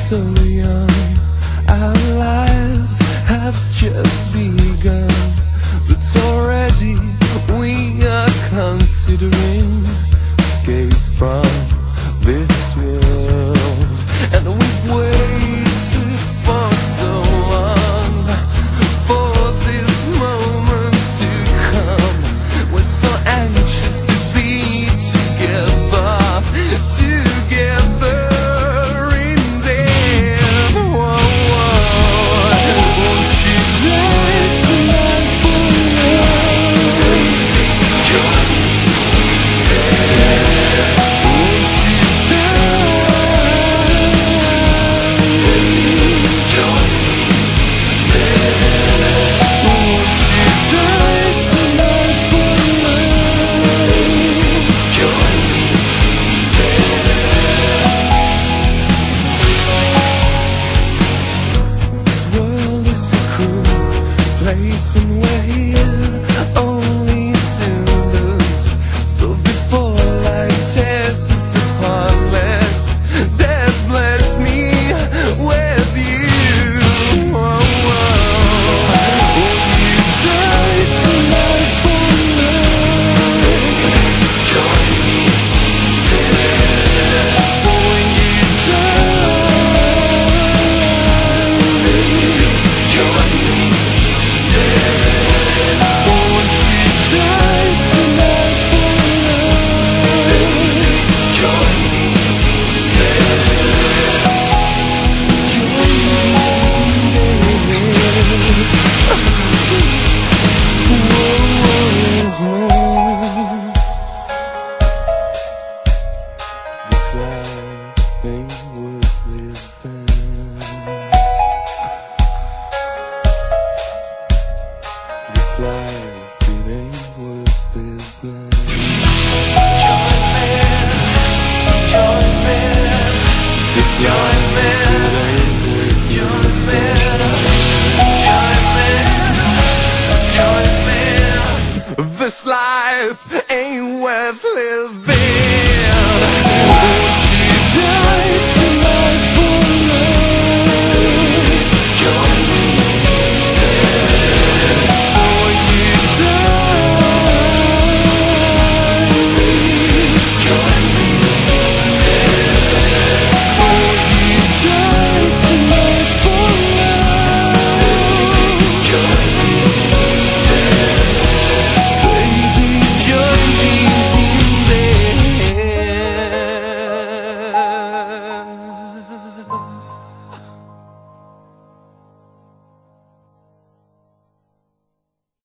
so young, our lives have just begun, but already we are considering escape from this world. And we've waited for so long for this moment to come. We're so anxious to be together in death. Whoa, whoa. Won't you die tonight for love? Join me. Won't you die? Join me. Won't you die tonight for love? Join me. This world is a cruel place, and we're here only to lose. So before life tears us apart, death bless me with you. Whoa, whoa. Will you die tonight for love? Join me. So when you die, join me. Won't you die tonight for love? Join me. Join me. Whoa. This life ain't worth living. This life, it ain't worth living. Join me, join me. This life, it ain't worth living. Join me, join me. This life ain't worth living.